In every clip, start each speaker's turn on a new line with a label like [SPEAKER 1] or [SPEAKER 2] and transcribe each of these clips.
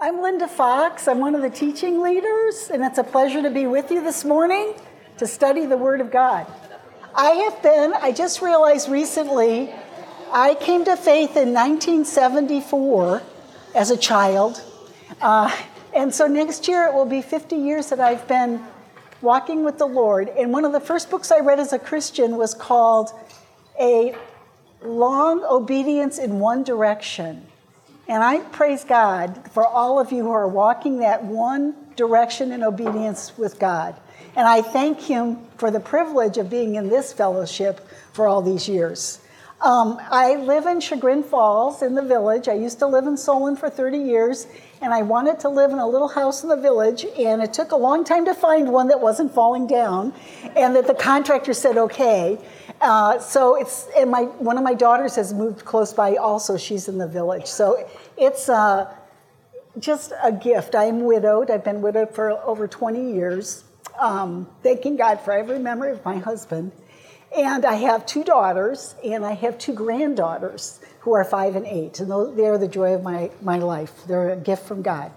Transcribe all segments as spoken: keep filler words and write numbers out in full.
[SPEAKER 1] I'm Linda Fox. I'm one of the teaching leaders, and it's a pleasure to be with you this morning to study the Word of God. I have been, I just realized recently, I came to faith in nineteen seventy-four as a child, uh, and so next year it will be fifty years that I've been walking with the Lord. And one of the first books I read as a Christian was called A Long Obedience in One Direction. And I praise God for all of you who are walking that one direction in obedience with God. And I thank Him for the privilege of being in this fellowship for all these years. Um, I live in Chagrin Falls in the village. I used to live in Solon for thirty years, and I wanted to live in a little house in the village, and it took a long time to find one that wasn't falling down, and that the contractor said okay. Uh, so it's, and my one of my daughters has moved close by also. She's in the village. So it's uh, just a gift. I am widowed. I've been widowed for over twenty years, um, thanking God for every memory of my husband. And I have two daughters, and I have two granddaughters who are five and eight. And those, they're the joy of my, my life. They're a gift from God.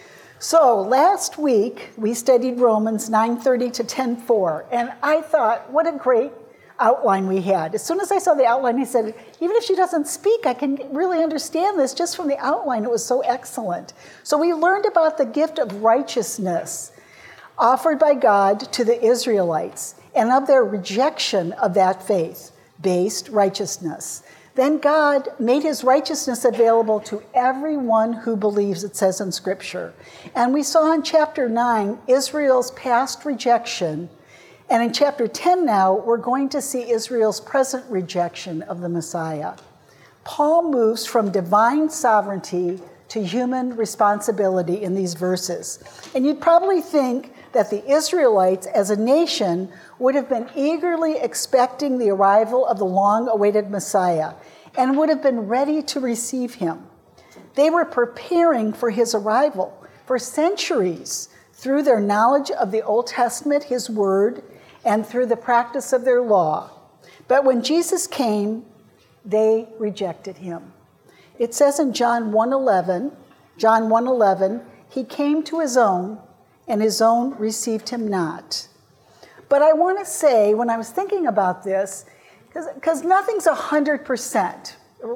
[SPEAKER 1] So last week, we studied Romans nine thirty to ten four. And I thought, what a great outline we had. As soon as I saw the outline, I said, even if she doesn't speak, I can really understand this just from the outline. It was so excellent. So we learned about the gift of righteousness offered by God to the Israelites and of their rejection of that faith-based righteousness. Then God made his righteousness available to everyone who believes, it says in Scripture. And we saw in chapter nine Israel's past rejection. And in chapter ten now, we're going to see Israel's present rejection of the Messiah. Paul moves from divine sovereignty to human responsibility in these verses. And you'd probably think that the Israelites as a nation would have been eagerly expecting the arrival of the long-awaited Messiah and would have been ready to receive him. They were preparing for his arrival for centuries through their knowledge of the Old Testament, his word, and through the practice of their law. But when Jesus came, they rejected him. It says in John one eleven, John one eleven, he came to his own, and his own received him not. But I want to say, when I was thinking about this, because nothing's one hundred percent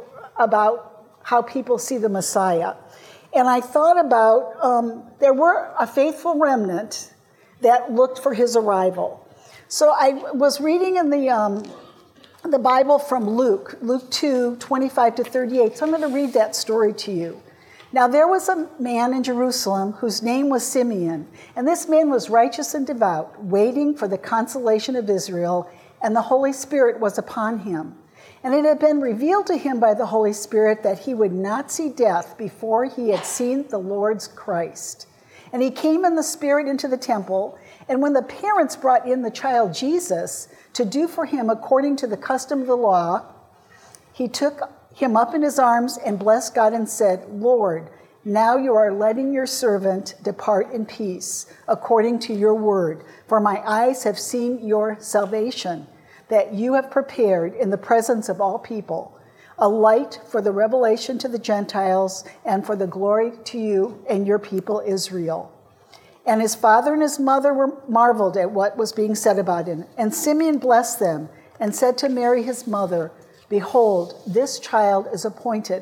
[SPEAKER 1] about how people see the Messiah. And I thought about, um, there were a faithful remnant that looked for his arrival. So I was reading in the um, the Bible from Luke, Luke two, twenty-five to thirty-eight. So I'm going to read that story to you. Now there was a man in Jerusalem whose name was Simeon, and this man was righteous and devout, waiting for the consolation of Israel, and the Holy Spirit was upon him. And it had been revealed to him by the Holy Spirit that he would not see death before he had seen the Lord's Christ. And he came in the Spirit into the temple, and when the parents brought in the child Jesus to do for him according to the custom of the law, he took him up in his arms and blessed God and said, Lord, now you are letting your servant depart in peace according to your word, for my eyes have seen your salvation, that you have prepared in the presence of all people, a light for the revelation to the Gentiles and for the glory to you and your people Israel. And his father and his mother were marveled at what was being said about him. And Simeon blessed them and said to Mary his mother, Behold, this child is appointed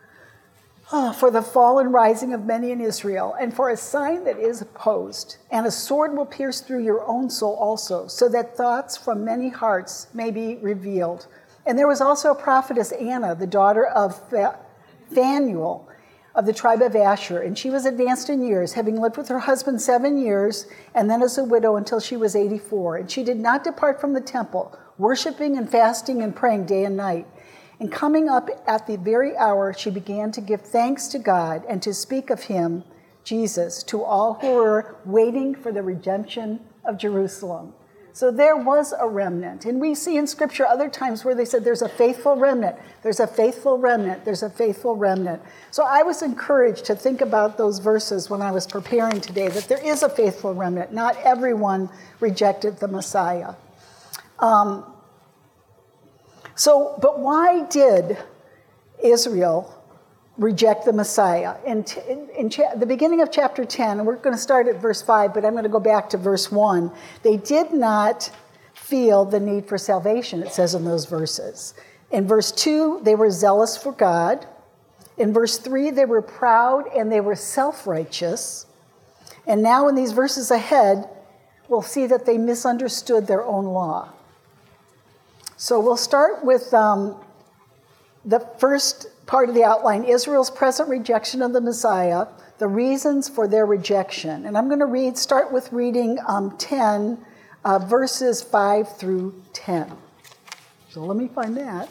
[SPEAKER 1] oh, for the fall and rising of many in Israel, and for a sign that is opposed. And a sword will pierce through your own soul also, so that thoughts from many hearts may be revealed. And there was also a prophetess, Anna, the daughter of Phanuel, of the tribe of Asher, and she was advanced in years, having lived with her husband seven years, and then as a widow until she was eighty-four. And she did not depart from the temple, worshiping and fasting and praying day and night. And coming up at the very hour, she began to give thanks to God and to speak of him, Jesus, to all who were waiting for the redemption of Jerusalem. So there was a remnant. And we see in Scripture other times where they said there's a faithful remnant, there's a faithful remnant, there's a faithful remnant. So I was encouraged to think about those verses when I was preparing today, that there is a faithful remnant. Not everyone rejected the Messiah. Um, so, but why did Israel reject the Messiah. In, t- in, in cha- the beginning of chapter ten, and we're going to start at verse five, but I'm going to go back to verse one. They did not feel the need for salvation, it says in those verses. In verse two, they were zealous for God. In verse three, they were proud and they were self-righteous. And now in these verses ahead, we'll see that they misunderstood their own law. So we'll start with um, the first part of the outline, Israel's present rejection of the Messiah, the reasons for their rejection. And I'm going to read, start with reading um, ten, uh, verses five through ten. So let me find that.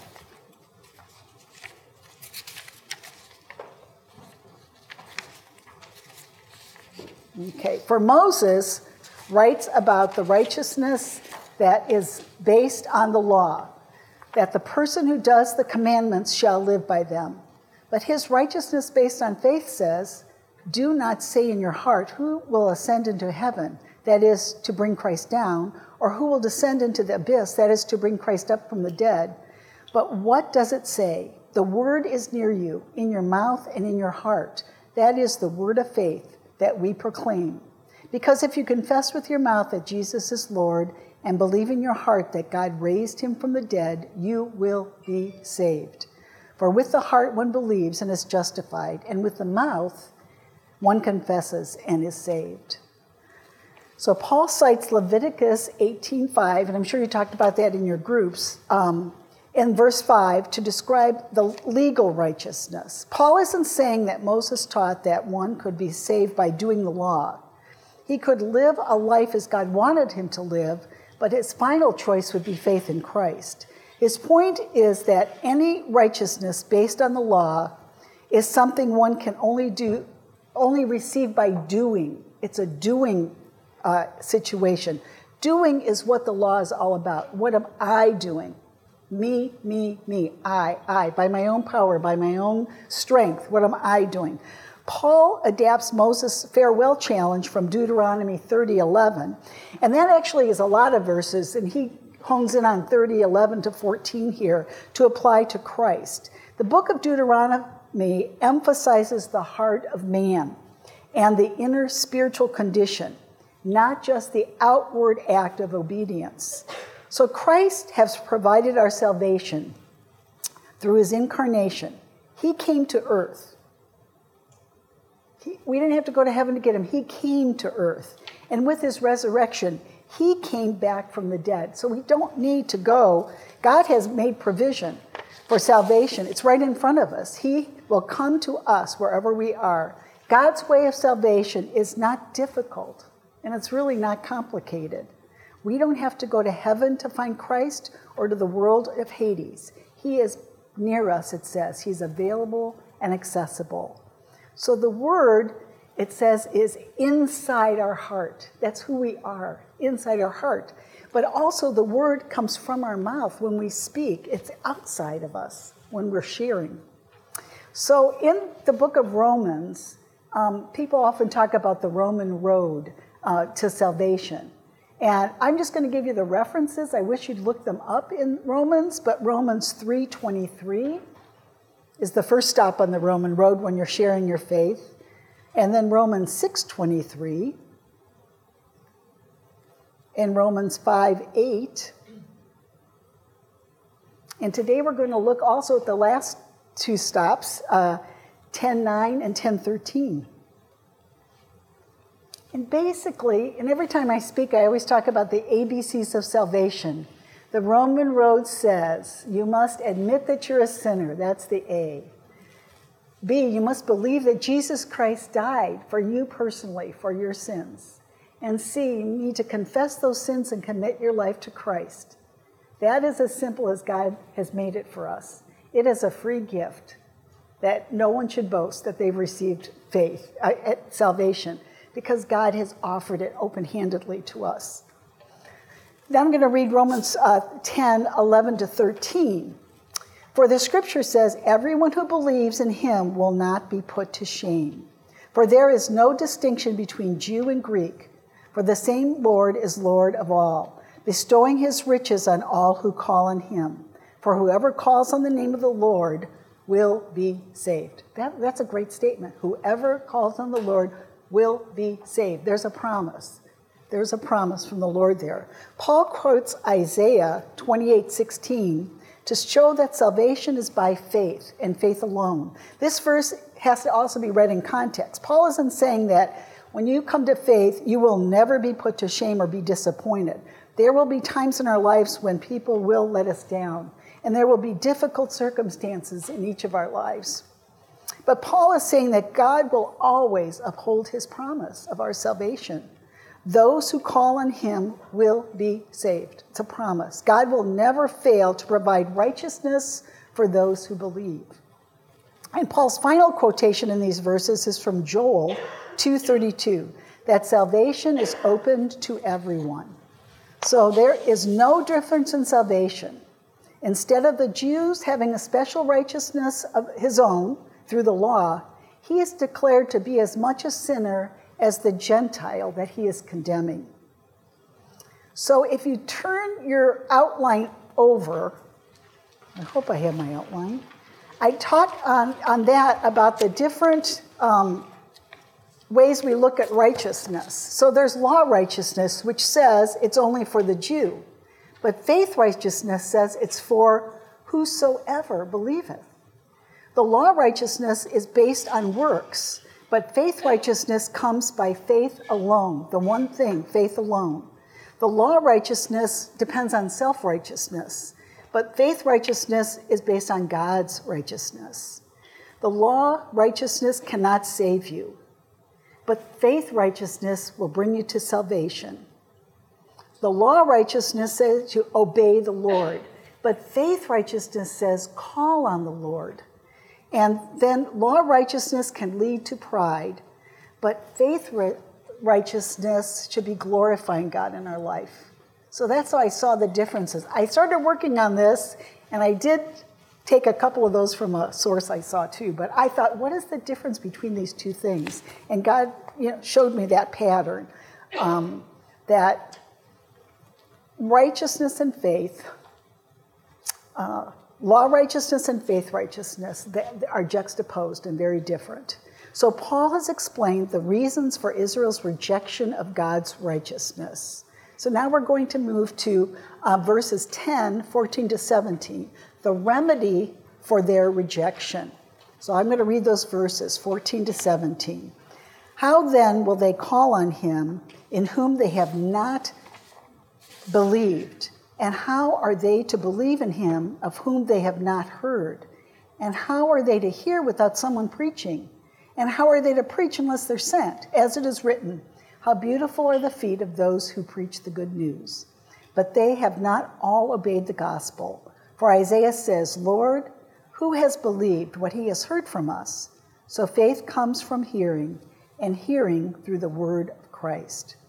[SPEAKER 1] Okay, for Moses writes about the righteousness that is based on the law, that the person who does the commandments shall live by them. But his righteousness based on faith says, do not say in your heart, who will ascend into heaven, that is, to bring Christ down, or who will descend into the abyss, that is, to bring Christ up from the dead. But what does it say? The word is near you, in your mouth and in your heart. That is the word of faith that we proclaim. Because if you confess with your mouth that Jesus is Lord and believe in your heart that God raised him from the dead, you will be saved. For with the heart one believes and is justified, and with the mouth one confesses and is saved. So Paul cites Leviticus eighteen five, and I'm sure you talked about that in your groups, um, in verse five to describe the legal righteousness. Paul isn't saying that Moses taught that one could be saved by doing the law. He could live a life as God wanted him to live, but his final choice would be faith in Christ. His point is that any righteousness based on the law is something one can only do, only receive by doing. It's a doing uh, situation. Doing is what the law is all about. What am I doing? Me, me, me, I, I, by my own power, by my own strength, what am I doing? Paul adapts Moses' farewell challenge from Deuteronomy thirty eleven, and that actually is a lot of verses, and he hones in on thirty eleven to fourteen here to apply to Christ. The book of Deuteronomy emphasizes the heart of man and the inner spiritual condition, not just the outward act of obedience. So Christ has provided our salvation through his incarnation. He came to earth. He, we didn't have to go to heaven to get him. He came to earth. And with his resurrection, he came back from the dead. So we don't need to go. God has made provision for salvation. It's right in front of us. He will come to us wherever we are. God's way of salvation is not difficult, and it's really not complicated. We don't have to go to heaven to find Christ or to the world of Hades. He is near us, it says. He's available and accessible. So the word, it says, is inside our heart. That's who we are, inside our heart. But also the word comes from our mouth when we speak. It's outside of us when we're sharing. So in the book of Romans, um, people often talk about the Roman road uh, to salvation. And I'm just going to give you the references. I wish you'd look them up in Romans, but Romans three twenty-three is the first stop on the Roman road when you're sharing your faith. And then Romans six twenty-three, and Romans five eight. And today we're going to look also at the last two stops, uh, ten nine and ten thirteen. And basically, and every time I speak, I always talk about the A B Cs of salvation. The Roman road says you must admit that you're a sinner. That's the A. B, you must believe that Jesus Christ died for you personally, for your sins. And C, you need to confess those sins and commit your life to Christ. That is as simple as God has made it for us. It is a free gift that no one should boast that they've received faith, uh, salvation, because God has offered it open-handedly to us. Now I'm going to read Romans uh, ten eleven to thirteen. For the scripture says, everyone who believes in him will not be put to shame. For there is no distinction between Jew and Greek, for the same Lord is Lord of all, bestowing his riches on all who call on him. For whoever calls on the name of the Lord will be saved. That, that's a great statement. Whoever calls on the Lord will be saved. There's a promise. There's a promise from the Lord there. Paul quotes Isaiah twenty-eight sixteen to show that salvation is by faith and faith alone. This verse has to also be read in context. Paul isn't saying that when you come to faith, you will never be put to shame or be disappointed. There will be times in our lives when people will let us down, and there will be difficult circumstances in each of our lives. But Paul is saying that God will always uphold his promise of our salvation. Those who call on him will be saved. It's a promise. God will never fail to provide righteousness for those who believe. And Paul's final quotation in these verses is from Joel two thirty-two, that salvation is opened to everyone. So there is no difference in salvation. Instead of the Jews having a special righteousness of his own through the law, he is declared to be as much a sinner as the Gentile that he is condemning. So if you turn your outline over, I hope I have my outline, I taught on, on that about the different um, ways we look at righteousness. So there's law righteousness, which says it's only for the Jew. But faith righteousness says it's for whosoever believeth. The law righteousness is based on works, but faith righteousness comes by faith alone, the one thing, faith alone. The law righteousness depends on self-righteousness, but faith righteousness is based on God's righteousness. The law righteousness cannot save you, but faith righteousness will bring you to salvation. The law righteousness says to obey the Lord, but faith righteousness says call on the Lord. And then law righteousness can lead to pride, but faith righteousness should be glorifying God in our life. So that's how I saw the differences. I started working on this, and I did take a couple of those from a source I saw too, but I thought, what is the difference between these two things? And God, you know, showed me that pattern, um, that righteousness and faith, uh, law righteousness and faith righteousness are juxtaposed and very different. So Paul has explained the reasons for Israel's rejection of God's righteousness. So now we're going to move to uh, verses ten, fourteen to seventeen, the remedy for their rejection. So I'm going to read those verses, fourteen to seventeen. How then will they call on him in whom they have not believed? And how are they to believe in him of whom they have not heard? And how are they to hear without someone preaching? And how are they to preach unless they're sent? As it is written, how beautiful are the feet of those who preach the good news. But they have not all obeyed the gospel. For Isaiah says, Lord, who has believed what he has heard from us? So faith comes from hearing, and hearing through the word of Christ.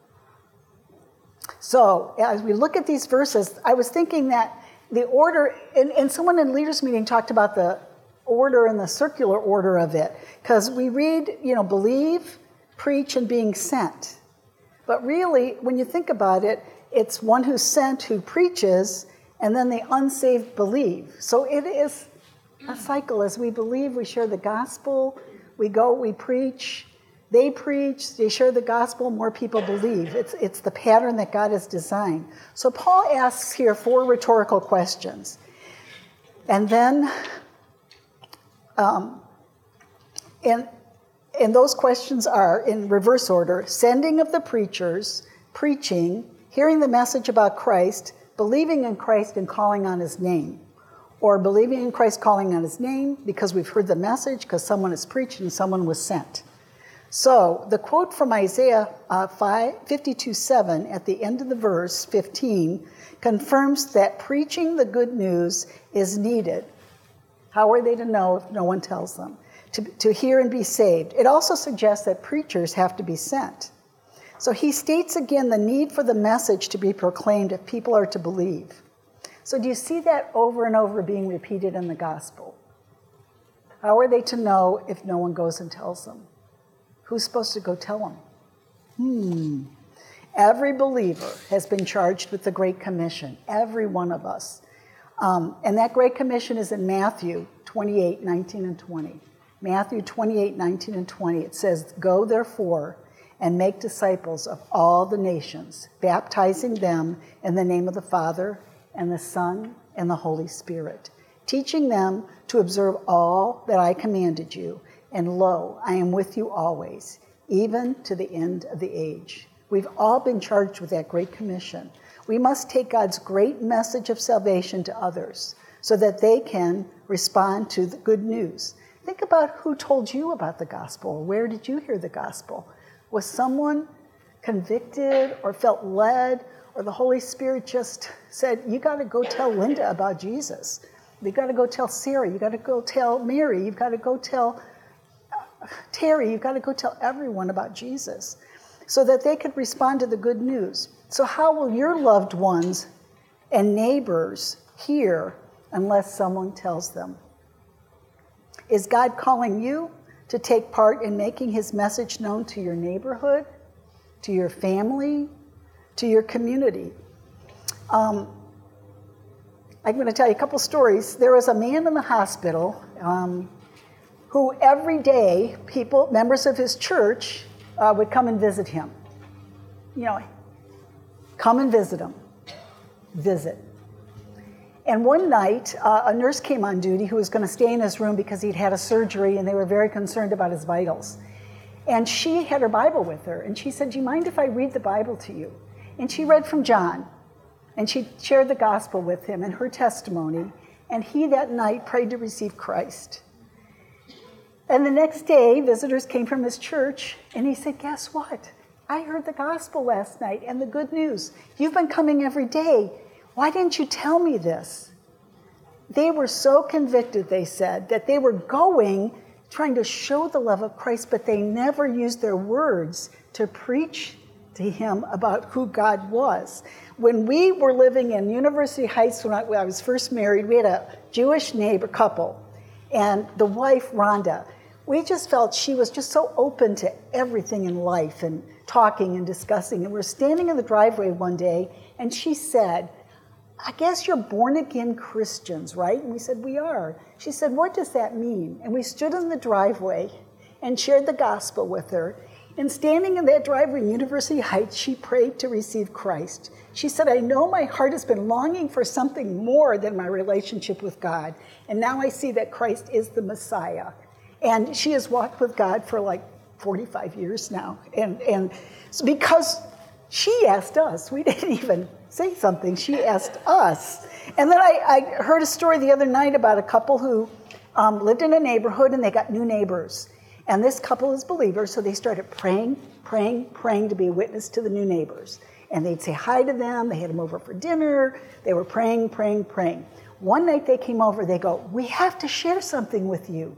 [SPEAKER 1] So as we look at these verses, I was thinking that the order, and, and someone in leaders meeting talked about the order and the circular order of it, because we read, you know, believe, preach, and being sent. But really, when you think about it, it's one who's sent who preaches, and then the unsaved believe. So it is a cycle. As we believe, we share the gospel, we go, we preach, they preach, they share the gospel, more people believe. It's, it's the pattern that God has designed. So Paul asks here four rhetorical questions. And then, um, and, and those questions are, in reverse order, sending of the preachers, preaching, hearing the message about Christ, believing in Christ and calling on his name. Or believing in Christ, calling on his name because we've heard the message, because someone has preached and someone was sent. So the quote from Isaiah uh, fifty-two seven at the end of the verse, fifteen, confirms that preaching the good news is needed. How are they to know if no one tells them? To, to hear and be saved. It also suggests that preachers have to be sent. So he states again the need for the message to be proclaimed if people are to believe. So do you see that over and over being repeated in the gospel? How are they to know if no one goes and tells them? Who's supposed to go tell them? Hmm. Every believer has been charged with the Great Commission. Every one of us. Um, and that Great Commission is in Matthew twenty-eight, nineteen, and twenty. Matthew twenty-eight, nineteen, and twenty. It says, "Go therefore and make disciples of all the nations, baptizing them in the name of the Father and the Son and the Holy Spirit, teaching them to observe all that I commanded you. And lo, I am with you always, even to the end of the age." We've all been charged with that Great Commission. We must take God's great message of salvation to others so that they can respond to the good news. Think about who told you about the gospel. Where did you hear the gospel? Was someone convicted or felt led, or the Holy Spirit just said, you got to go tell Linda about Jesus. You got to go tell Sarah. You got to go tell Mary. You've got to go tell uh, Terry. You've got to go tell everyone about Jesus so that they could respond to the good news. So how will your loved ones and neighbors hear unless someone tells them? Is God calling you to take part in making his message known to your neighborhood, to your family, to your community? Um, I'm going to tell you a couple stories. There was a man in the hospital um, who every day people, members of his church, uh, would come and visit him. You know, come and visit him. Visit. And one night, uh, a nurse came on duty who was going to stay in his room because he'd had a surgery and they were very concerned about his vitals. And she had her Bible with her, and she said, do you mind if I read the Bible to you? And she read from John, and she shared the gospel with him and her testimony, and he that night prayed to receive Christ. And the next day, visitors came from his church, and he said, guess what? I heard the gospel last night and the good news. You've been coming every day. Why didn't you tell me this? They were so convicted, they said, that they were going, trying to show the love of Christ, but they never used their words to preach to him about who God was. When we were living in University Heights, when I, when I was first married, we had a Jewish neighbor couple, and the wife, Rhonda, we just felt she was just so open to everything in life and talking and discussing. And we're standing in the driveway one day, and she said, I guess you're born-again Christians, right? And we said, we are. She said, what does that mean? And we stood in the driveway and shared the gospel with her. And standing in that driveway in University Heights, she prayed to receive Christ. She said, I know my heart has been longing for something more than my relationship with God. And now I see that Christ is the Messiah. And she has walked with God for like forty-five years now. And, and so because she asked us, we didn't even say something. She asked us. And then I, I heard a story the other night about a couple who um, lived in a neighborhood and they got new neighbors. And this couple is believers, so they started praying, praying, praying to be a witness to the new neighbors. And they'd say hi to them. They had them over for dinner. They were praying, praying, praying. One night they came over. They go, we have to share something with you.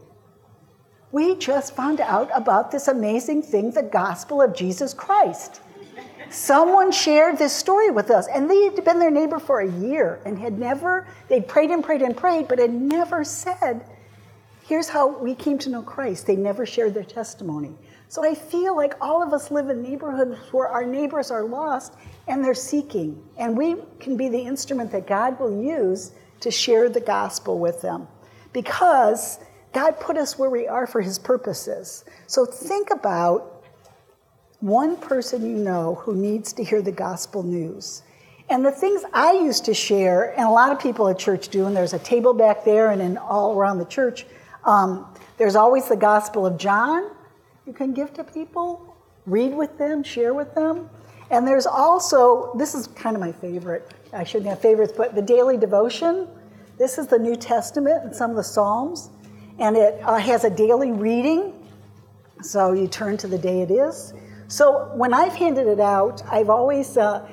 [SPEAKER 1] We just found out about this amazing thing, the gospel of Jesus Christ. Someone shared this story with us, and they had been their neighbor for a year and had never, they'd prayed and prayed and prayed, but had never said, here's how we came to know Christ. They never shared their testimony. So I feel like all of us live in neighborhoods where our neighbors are lost and they're seeking, and we can be the instrument that God will use to share the gospel with them, because God put us where we are for his purposes. So think about one person you know who needs to hear the gospel news. And the things I used to share, and a lot of people at church do, and there's a table back there and in all around the church, um, there's always the Gospel of John you can give to people, read with them, share with them. And there's also, this is kind of my favorite, I shouldn't have favorites, but the daily devotion. This is the New Testament and some of the Psalms. And it uh, has a daily reading, so you turn to the day it is. So when I've handed it out, I've always, uh,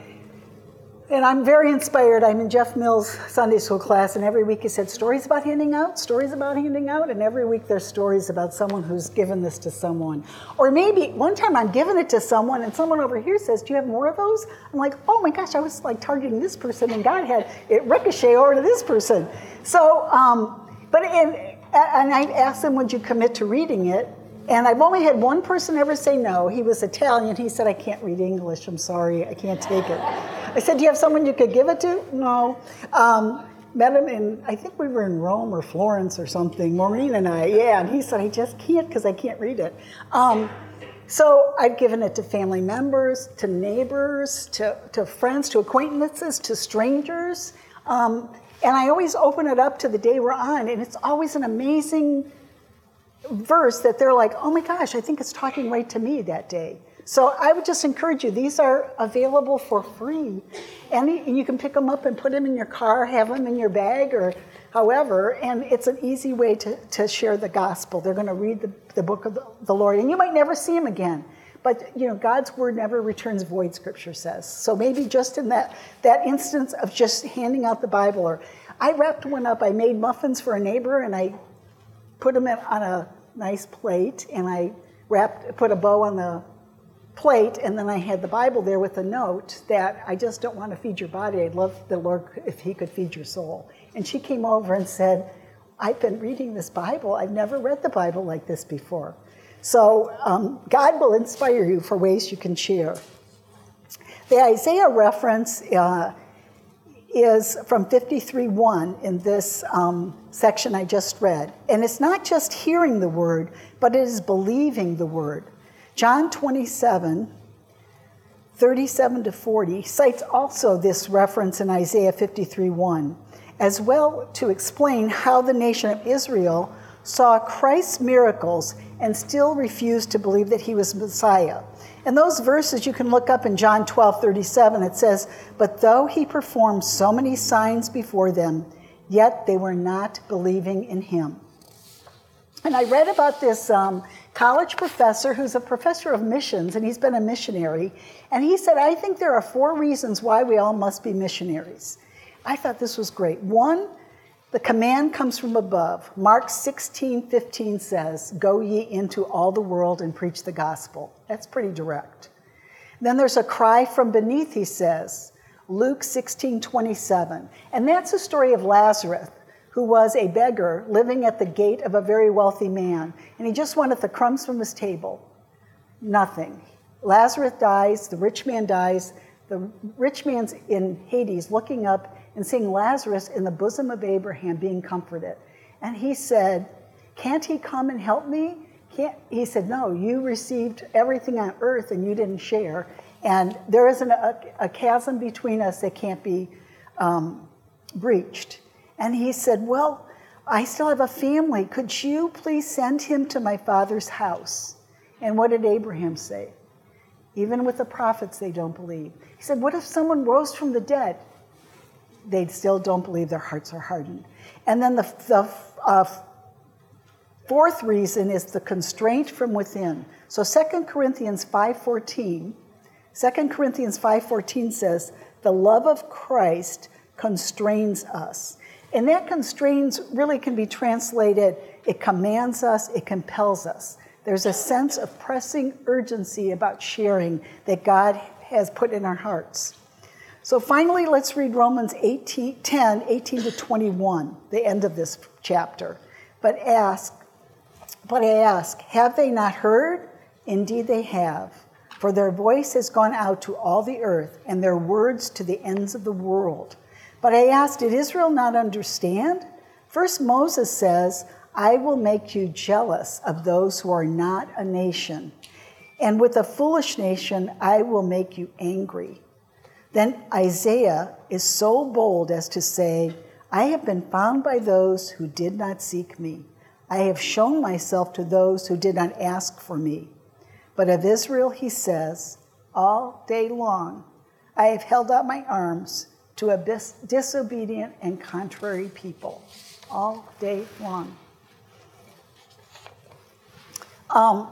[SPEAKER 1] and I'm very inspired. I'm in Jeff Mills' Sunday school class, and every week he said, stories about handing out, stories about handing out, and every week there's stories about someone who's given this to someone. Or maybe one time I'm giving it to someone, and someone over here says, do you have more of those? I'm like, oh my gosh, I was like targeting this person, and God had it ricochet over to this person. So, um, but, and, and I asked them, would you commit to reading it? And I've only had one person ever say no. He was Italian. He said, I can't read English. I'm sorry. I can't take it. I said, do you have someone you could give it to? No. Um, met him in, I think we were in Rome or Florence or something, Maureen and I, yeah, and he said, I just can't because I can't read it. Um, so I've given it to family members, to neighbors, to, to friends, to acquaintances, to strangers. Um, and I always open it up to the day we're on, and it's always an amazing verse that they're like, oh my gosh, I think it's talking right to me that day. So I would just encourage you, these are available for free. And you can pick them up and put them in your car, have them in your bag, or however, and it's an easy way to, to share the gospel. They're going to read the, the book of the, the Lord, and you might never see him again. But, you know, God's word never returns void, Scripture says. So maybe just in that, that instance of just handing out the Bible, or I wrapped one up, I made muffins for a neighbor, and I put them in, on a nice plate, and I wrapped, put a bow on the plate, and then I had the Bible there with a note that I just don't want to feed your body. I'd love the Lord if he could feed your soul. And she came over and said, I've been reading this Bible. I've never read the Bible like this before. So um, God will inspire you for ways you can share. The Isaiah reference uh, is from fifty-three one in this um, section I just read. And it's not just hearing the word, but it is believing the word. John twenty-seven, thirty-seven to forty cites also this reference in Isaiah fifty-three one, as well to explain how the nation of Israel saw Christ's miracles and still refused to believe that he was Messiah. And those verses you can look up in John twelve thirty-seven. It says, but though he performed so many signs before them, yet they were not believing in him. And I read about this um, college professor who's a professor of missions, and he's been a missionary. And he said, I think there are four reasons why we all must be missionaries. I thought this was great. One, the command comes from above. Mark sixteen fifteen says, go ye into all the world and preach the gospel. That's pretty direct. Then there's a cry from beneath, he says, Luke sixteen twenty-seven. And that's the story of Lazarus, who was a beggar living at the gate of a very wealthy man. And he just wanted the crumbs from his table. Nothing. Lazarus dies, the rich man dies. The rich man's in Hades looking up and seeing Lazarus in the bosom of Abraham being comforted. And he said, can't he come and help me? Can't? He said, no, you received everything on earth and you didn't share. And there is an, a, a chasm between us that can't be um, breached. And he said, well, I still have a family. Could you please send him to my father's house? And what did Abraham say? Even with the prophets, they don't believe. He said, what if someone rose from the dead? They still don't believe, their hearts are hardened. And then the, the uh, fourth reason is the constraint from within. So Second Corinthians five fourteen, Second Corinthians five fourteen says, the love of Christ constrains us. And that constrains really can be translated, it commands us, it compels us. There's a sense of pressing urgency about sharing that God has put in our hearts. So finally, let's read Romans eighteen, ten, eighteen to twenty-one, the end of this chapter. But ask, but I ask, have they not heard? Indeed they have. For their voice has gone out to all the earth, and their words to the ends of the world. But I asked, did Israel not understand? First Moses says, I will make you jealous of those who are not a nation. And with a foolish nation, I will make you angry. Then Isaiah is so bold as to say, I have been found by those who did not seek me. I have shown myself to those who did not ask for me. But of Israel, he says, all day long, I have held out my arms to a bis- disobedient and contrary people, all day long. Um,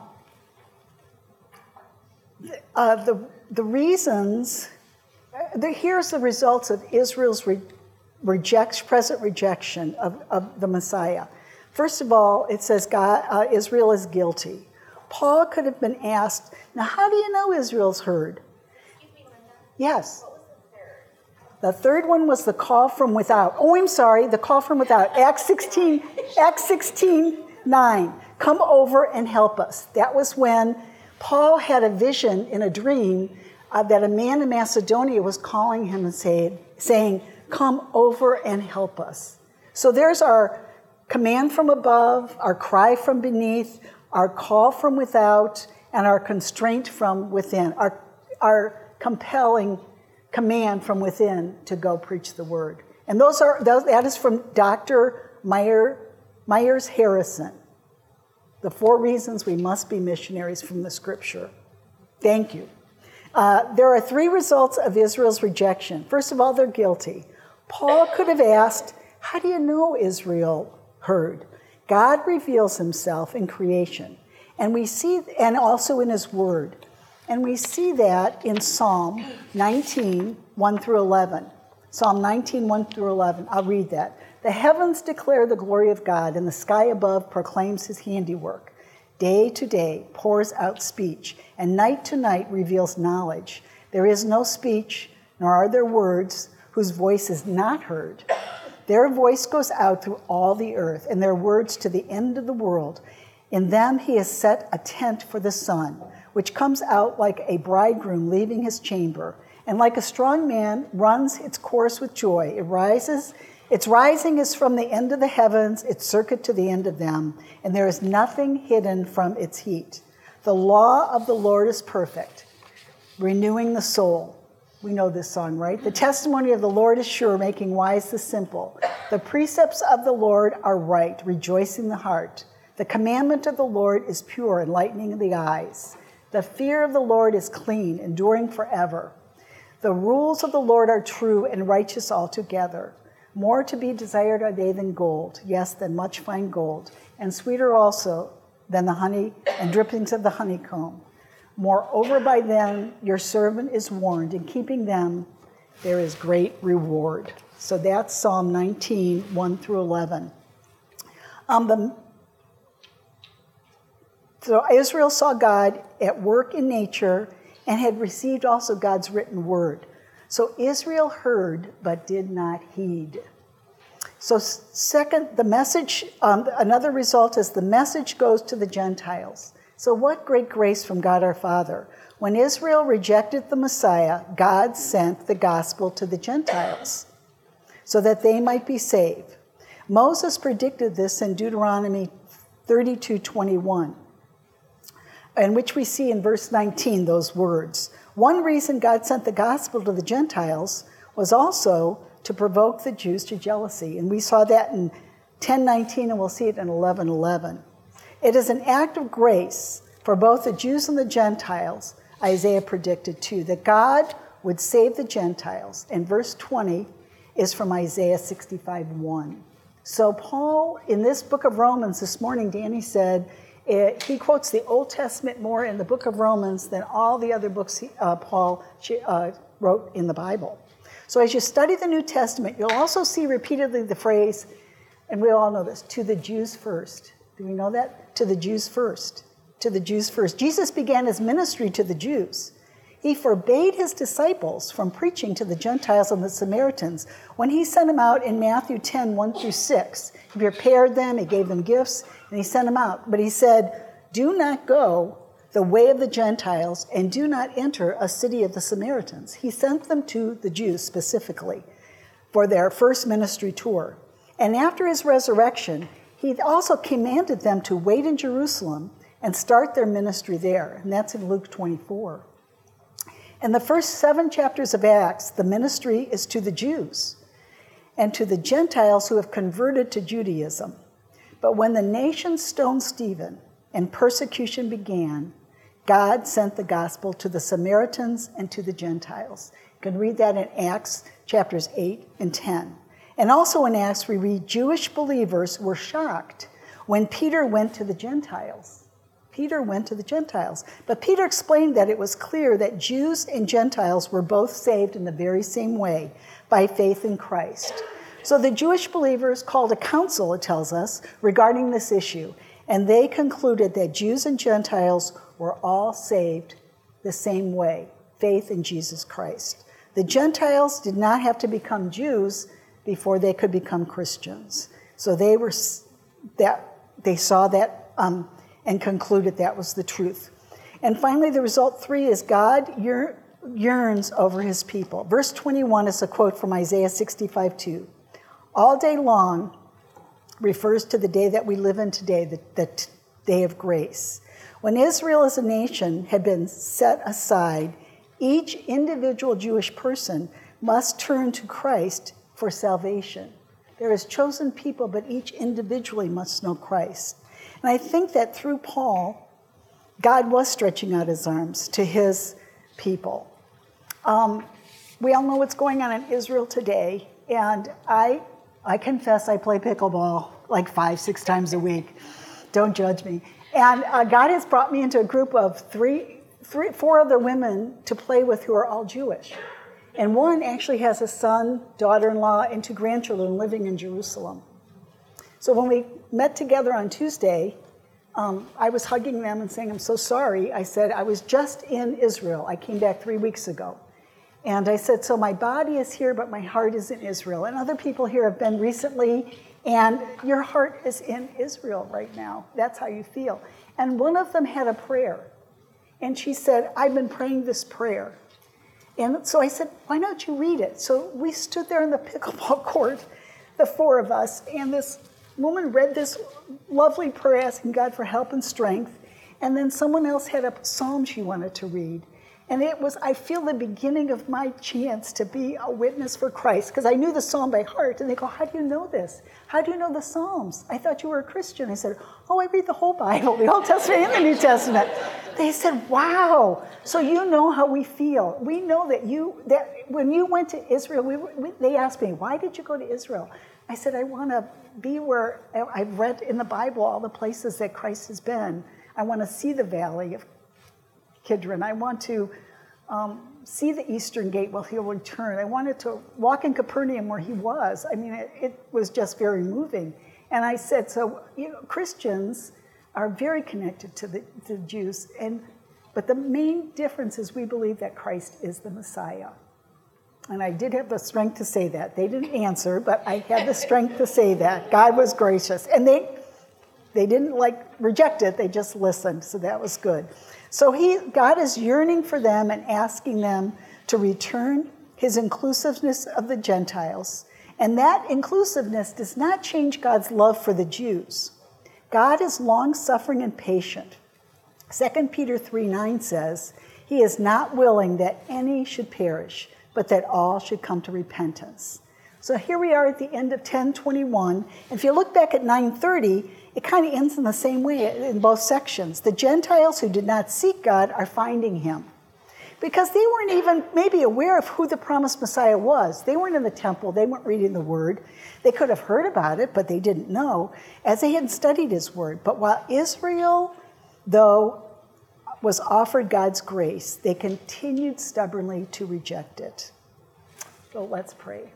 [SPEAKER 1] uh, the, the reasons, the, here's the results of Israel's re, reject, present rejection of, of the Messiah. First of all, it says God, uh, Israel is guilty. Paul could have been asked, now how do you know Israel's heard?
[SPEAKER 2] Excuse me, Linda.
[SPEAKER 1] Yes.
[SPEAKER 2] What was the third?
[SPEAKER 1] The third one was the call from without. Oh, I'm sorry, the call from without. Acts sixteen, Acts sixteen, nine. Come over and help us. That was when Paul had a vision in a dream uh, that a man in Macedonia was calling him and say, saying, come over and help us. So there's our command from above, our cry from beneath, our call from without, and our constraint from within, our, our compelling command from within to go preach the word. And those are those, that is from Doctor Meyer, Myers Harrison. The four reasons we must be missionaries from the scripture. Thank you. Uh, there are three results of Israel's rejection. First of all, they're guilty. Paul could have asked, how do you know Israel heard? God reveals himself in creation, and we see, and also in his word. And we see that in Psalm nineteen, one through eleven. Psalm nineteen, one through eleven. I'll read that. The heavens declare the glory of God, and the sky above proclaims his handiwork. Day to day pours out speech, and night to night reveals knowledge. There is no speech, nor are there words whose voice is not heard. Their voice goes out through all the earth, and their words to the end of the world. In them he has set a tent for the sun, which comes out like a bridegroom leaving his chamber, and like a strong man runs its course with joy. It rises, its rising is from the end of the heavens, its circuit to the end of them, and there is nothing hidden from its heat. The law of the Lord is perfect, renewing the soul. We know this song, right? The testimony of the Lord is sure, making wise the simple. The precepts of the Lord are right, rejoicing the heart. The commandment of the Lord is pure, enlightening the eyes. The fear of the Lord is clean, enduring forever. The rules of the Lord are true and righteous altogether. More to be desired are they than gold, yes, than much fine gold, and sweeter also than the honey and drippings of the honeycomb. Moreover, by them your servant is warned. In keeping them, there is great reward. So that's Psalm nineteen, one through eleven. Um, the, so Israel saw God at work in nature and had received also God's written word. So Israel heard but did not heed. So second, the message, um, another result is the message goes to the Gentiles. So what great grace from God our Father. When Israel rejected the Messiah, God sent the gospel to the Gentiles so that they might be saved. Moses predicted this in Deuteronomy thirty-two twenty-one, in which we see in verse nineteen those words. One reason God sent the gospel to the Gentiles was also to provoke the Jews to jealousy. And we saw that in ten nineteen, and we'll see it in eleven eleven. It is an act of grace for both the Jews and the Gentiles, Isaiah predicted too, that God would save the Gentiles. And verse twenty is from Isaiah sixty-five one. So Paul, in this book of Romans this morning, Danny said, it, he quotes the Old Testament more in the book of Romans than all the other books he, uh, Paul uh, wrote in the Bible. So as you study the New Testament, you'll also see repeatedly the phrase, and we all know this, to the Jews first. Do we know that? To the Jews first. To the Jews first. Jesus began his ministry to the Jews. He forbade his disciples from preaching to the Gentiles and the Samaritans when he sent them out in Matthew ten, one through six. He prepared them, he gave them gifts, and he sent them out. But he said, do not go the way of the Gentiles and do not enter a city of the Samaritans. He sent them to the Jews specifically for their first ministry tour. And after his resurrection, he also commanded them to wait in Jerusalem and start their ministry there. And that's in Luke twenty-four. In the first seven chapters of Acts, the ministry is to the Jews and to the Gentiles who have converted to Judaism. But when the nation stoned Stephen and persecution began, God sent the gospel to the Samaritans and to the Gentiles. You can read that in Acts chapters eight and ten. And also in Acts, we read Jewish believers were shocked when Peter went to the Gentiles. Peter went to the Gentiles. But Peter explained that it was clear that Jews and Gentiles were both saved in the very same way, by faith in Christ. So the Jewish believers called a council, it tells us, regarding this issue, and they concluded that Jews and Gentiles were all saved the same way, faith in Jesus Christ. The Gentiles did not have to become Jews before they could become Christians. So they were that they saw that um, and concluded that was the truth. And finally, the result three is God, yearns over his people. Verse twenty-one is a quote from Isaiah sixty-five two. All day long refers to the day that we live in today, the, the t- day of grace. When Israel as a nation had been set aside, each individual Jewish person must turn to Christ for salvation. There is chosen people, but each individually must know Christ. And I think that through Paul, God was stretching out his arms to his people. Um, we all know what's going on in Israel today, and I, I confess I play pickleball like five, six times a week. Don't judge me. And uh, God has brought me into a group of three, three, four other women to play with who are all Jewish. And one actually has a son, daughter-in-law, and two grandchildren living in Jerusalem. So when we met together on Tuesday, um, I was hugging them and saying, I'm so sorry. I said, I was just in Israel. I came back three weeks ago. And I said, so my body is here, but my heart is in Israel. And other people here have been recently, and your heart is in Israel right now. That's how you feel. And one of them had a prayer. And she said, I've been praying this prayer. And so I said, why don't you read it? So we stood there in the pickleball court, the four of us, and this woman read this lovely prayer asking God for help and strength. And then someone else had a psalm she wanted to read. And it was, I feel, the beginning of my chance to be a witness for Christ, because I knew the psalm by heart. And they go, how do you know this? How do you know the Psalms? I thought you were a Christian. I said, oh, I read the whole Bible, the Old Testament and the New Testament. They said, wow. So you know how we feel. We know that you, that when you went to Israel, we, we, they asked me, why did you go to Israel? I said, I want to be where I've read in the Bible all the places that Christ has been. I want to see the valley of Kidron. I want to um, see the Eastern Gate while he'll return. I wanted to walk in Capernaum where he was. I mean, it, it was just very moving. And I said, so, you know, Christians are very connected to the, to the Jews, and but the main difference is we believe that Christ is the Messiah. And I did have the strength to say that. They didn't answer, but I had the strength to say that. God was gracious. And they they didn't like reject it, they just listened, so that was good. So he, God is yearning for them and asking them to return his inclusiveness of the Gentiles. And that inclusiveness does not change God's love for the Jews. God is long-suffering and patient. Second Peter three nine says, he is not willing that any should perish, but that all should come to repentance. So here we are at the end of ten twenty-one. And if you look back at nine thirty, it kind of ends in the same way in both sections. The Gentiles who did not seek God are finding him, because they weren't even maybe aware of who the promised Messiah was. They weren't in the temple. They weren't reading the word. They could have heard about it, but they didn't know, as they hadn't studied his word. But while Israel, though, was offered God's grace, they continued stubbornly to reject it. So let's pray.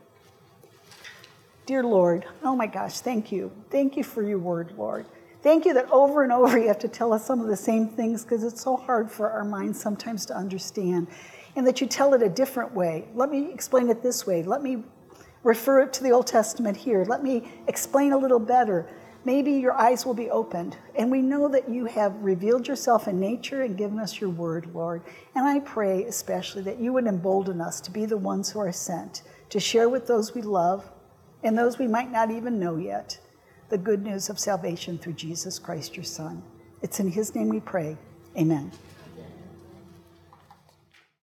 [SPEAKER 1] Dear Lord, oh my gosh, thank you. Thank you for your word, Lord. Thank you that over and over you have to tell us some of the same things, because it's so hard for our minds sometimes to understand, and that you tell it a different way. Let me explain it this way. Let me refer it to the Old Testament here. Let me explain a little better. Maybe your eyes will be opened. And we know that you have revealed yourself in nature and given us your word, Lord. And I pray especially that you would embolden us to be the ones who are sent, to share with those we love and those we might not even know yet the good news of salvation through Jesus Christ, your Son. It's in his name we pray. Amen.